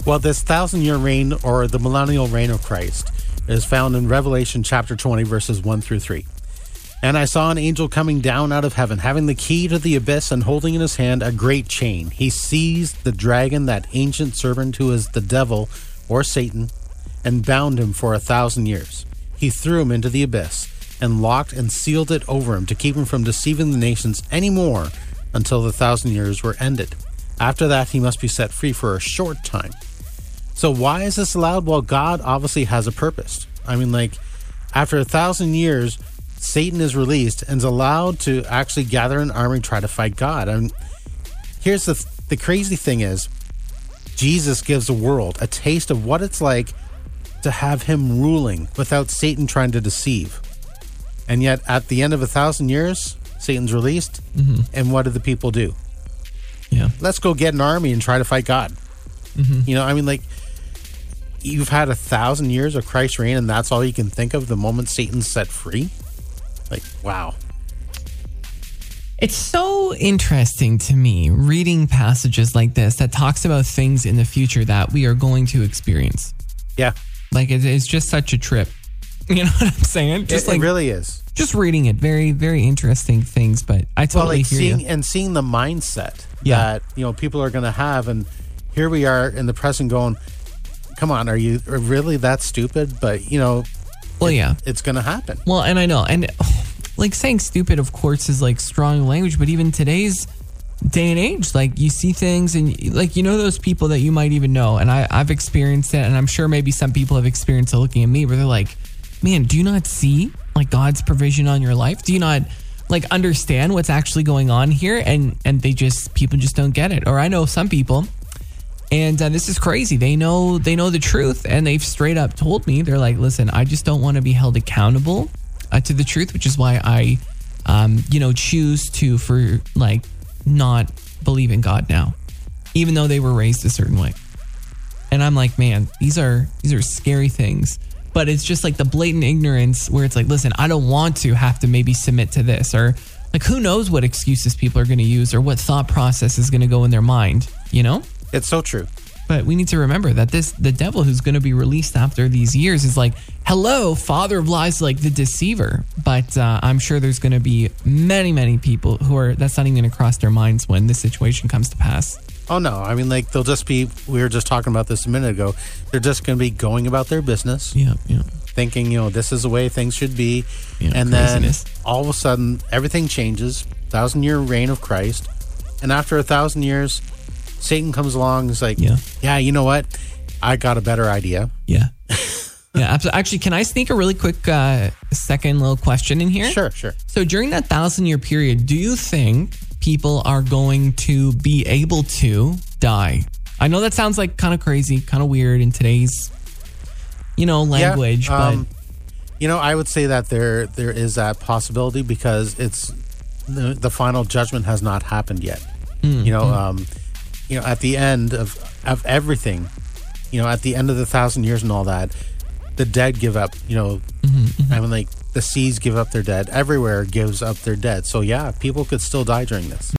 Well, this 1,000-year reign or the millennial reign of Christ is found in Revelation chapter 20, verses 1 through 3. And I saw an angel coming down out of heaven, having the key to the abyss and holding in his hand a great chain. He seized the dragon, that ancient serpent who is the devil or Satan, and bound him for 1,000 years. He threw him into the abyss and locked and sealed it over him to keep him from deceiving the nations any more until the 1,000 years were ended. After that, he must be set free for a short time. So why is this allowed? Well, God obviously has a purpose. I mean, like, after 1,000 years, Satan is released and is allowed to actually gather an army and try to fight God. And here's the crazy thing is, Jesus gives the world a taste of what it's like to have him ruling without Satan trying to deceive. And yet, at the end of 1,000 years, Satan's released. Mm-hmm. And what do the people do? Yeah, let's go get an army and try to fight God. Mm-hmm. You know, I mean, like, you've had 1,000 years of Christ's reign, and that's all you can think of the moment Satan's set free. Like, wow. It's so interesting to me reading passages like this that talks about things in the future that we are going to experience. Yeah. Like, it's just such a trip. You know what I'm saying? Just it really is. Just reading it. Very, very interesting things, but I totally hear you. And seeing the mindset that, you know, people are going to have. And here we are in the present going, come on, are you really that stupid? But, you know, well, it's going to happen. Well, and I know. And like saying stupid, of course, is like strong language. But even today's day and age, like you see things and like, you know, those people that you might even know. And I've experienced it. And I'm sure maybe some people have experienced it looking at me where they're like, man, do you not see like God's provision on your life? Do you not like understand what's actually going on here? And people just don't get it. Or I know some people. And this is crazy. They know the truth, and they've straight up told me, they're like, listen, I just don't want to be held accountable to the truth, which is why I, choose to for like not believe in God now, even though they were raised a certain way. And I'm like, man, these are scary things. But it's just like the blatant ignorance where it's like, listen, I don't want to have to maybe submit to this, or like who knows what excuses people are going to use or what thought process is going to go in their mind, you know? It's so true. But we need to remember that the devil who's going to be released after these years is like, hello, father of lies, like the deceiver. But I'm sure there's going to be many, many people that's not even going to cross their minds when this situation comes to pass. Oh, no. I mean, like, they'll just be, we were just talking about this a minute ago. They're just going to be going about their business. Yeah. Thinking, you know, this is the way things should be. Yeah, and craziness. Then all of a sudden, everything changes. 1,000-year reign of Christ. And after 1,000 years, Satan comes along and is like, yeah, you know what? I got a better idea. Yeah. Yeah, absolutely. Actually, can I sneak a really quick second little question in here? Sure. So during that 1,000-year period, do you think people are going to be able to die? I know that sounds like kind of crazy, kind of weird in today's, language, but... I would say that there is that possibility because it's the final judgment has not happened yet. At the end of everything, at the end of the 1,000 years and all that, the dead give up, I mean, like the seas give up their dead. Everywhere gives up their dead. So yeah, people could still die during this.